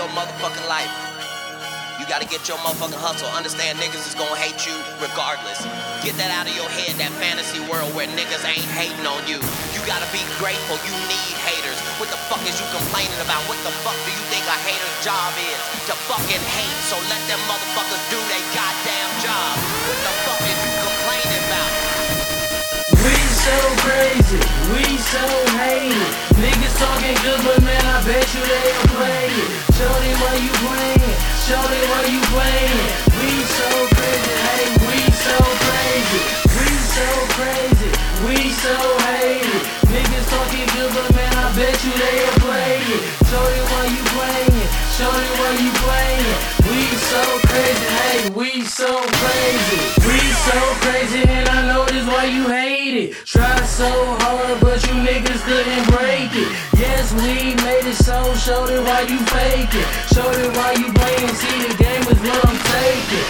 your motherfucking life. You gotta get your motherfucking hustle. Understand niggas is gonna hate you regardless. Get that out of your head, that fantasy world where niggas ain't hating on you. You gotta be grateful, you need haters. What the fuck is you complaining about? What the fuck do you think a hater's job is? To fucking hate, so let them motherfuckers do their goddamn job. What the fuck is you complaining about? We so crazy, we so hated. Niggas talking good, but man, I bet you they'll play it. Shorty, why you playing? Shorty, why you playing? We so crazy, hey, we so crazy. We so crazy, we so hated. Niggas talking good, but man, I bet you they'll play it. Shorty, why you playing? Shorty, why you playing? We so crazy, hey, we so crazy. We so crazy, and I know this why you hate it. Tried so hard, but you niggas couldn't break it. Yes, we made it so, shorty, why you fake it? Shorty, why you playing? See, the game is what I'm taking.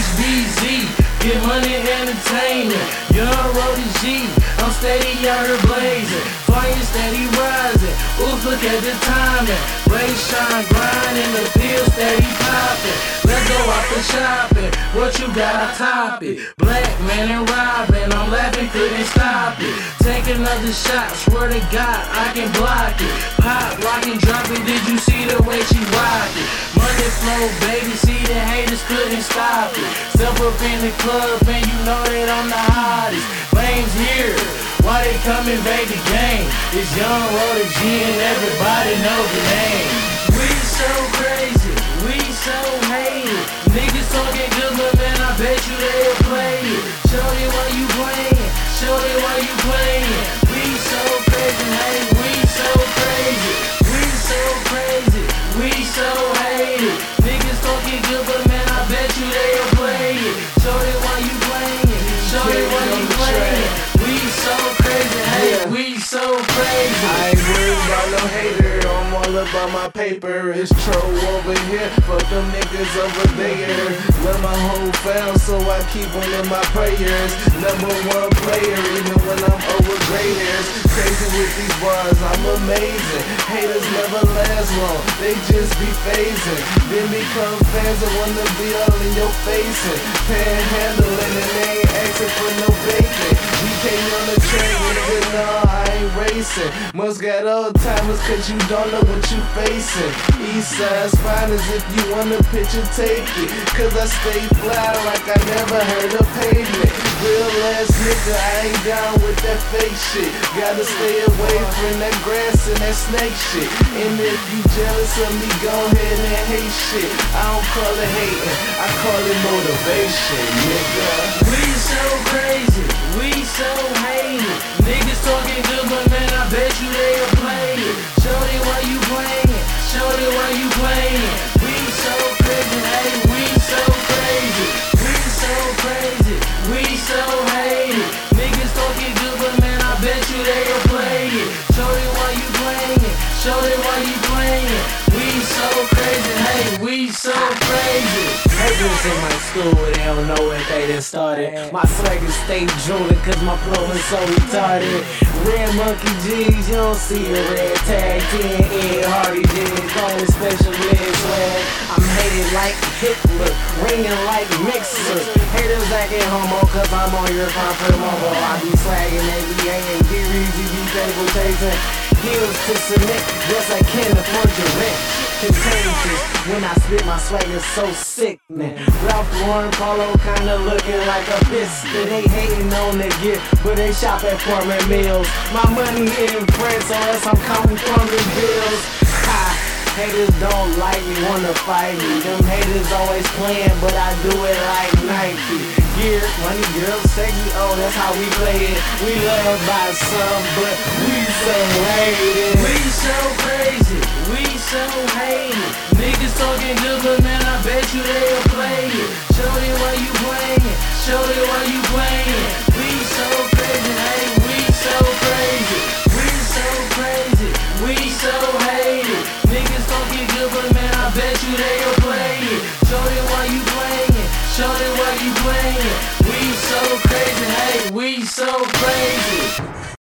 HBZ, get money, entertainment. Young Roddy G, I'm steady out here blazing. Fire steady rising. Oof, look at the timing. Blaze shine, grind, and the bill steady popping. Let's go out the shopping. What you got, I top it. Black man and robbing, I'm laughing, couldn't stop it. Take another shot, swear to God, I can block it. Pop, lock and drop it, did you see the way she rock it? Money flow, baby, see the haters couldn't stop it. Step up in the club and you know that I'm the hottest. Flames here, why they come invade the game? It's Young Roddy G and everybody know the name. We so crazy, we so hated. Niggas talking good, but man, I bet you they'll play it. Shorty, why you playing? Shorty, why you playing? We so crazy, hey, we so crazy. We so crazy, we so hated. Niggas talking good, but man, I bet you they'll play it. Shorty, why you playing? Shorty, why you playing? We so crazy, hey, we so crazy. I ain't worried about no hater, I'm all about my paper. It's troll over here, fuck them niggas over there. Love my whole fam, so I keep them in my prayers. Number one player, even when I'm over gray hairs. Crazy with these bars, I'm amazing. Haters never last long, they just be phasing. Then become fans and wanna be all in your face. And panhandling and they ain't asking for no bacon. DK on the train, nigga, no, I ain't racing. Must got old timers cause you don't know what you facing. Eastside's fine as if you want a picture, take it. Cause I stay fly like I never heard of pavement. Real ass nigga, I ain't down with that fake shit. Gotta stay away from that grass and that snake shit. And if you jealous of me, go ahead and hate shit. I don't call it hating, I call it motivation, nigga. We so crazy, we so hated. Niggas talking good, but man, I bet you they'll play it. Shorty, why you playing? Shorty, why you playing? We so crazy, hey, we so crazy. We so crazy, we so hated. Niggas talking good, but man, I bet you they'll play it. Shorty, why you playing? Shorty, why you playing? We so crazy, hey, we so crazy. Haters in my school, they don't know what they done started. My swagger stay drooling cause my flow is so retarded. Red monkey G's, you don't see the red tag. 10 Ed Hardy G's, only special ed swag. I'm hated like Hitler, ringing like Mixer. Haters acting homo cause I'm on your phone mobile. I be swagging, they be hanging, be easy, be table chasing. Heels to submit, yes I can afford your rent. Contagious, when I spit my swagger so sickening. Ralph Lauren Polo kinda looking like a piston. They hating on the gear, but they shop at Foreman Mills. My money in France, so else I'm counting from the bills. Ha! Haters don't like me, wanna fight me. Them haters always playing, but I do it like Nike. Gear, money, girls, sexy, oh that's how we play it. We love by some, but we so hated. We so crazy, we so hated. Niggas talking good, but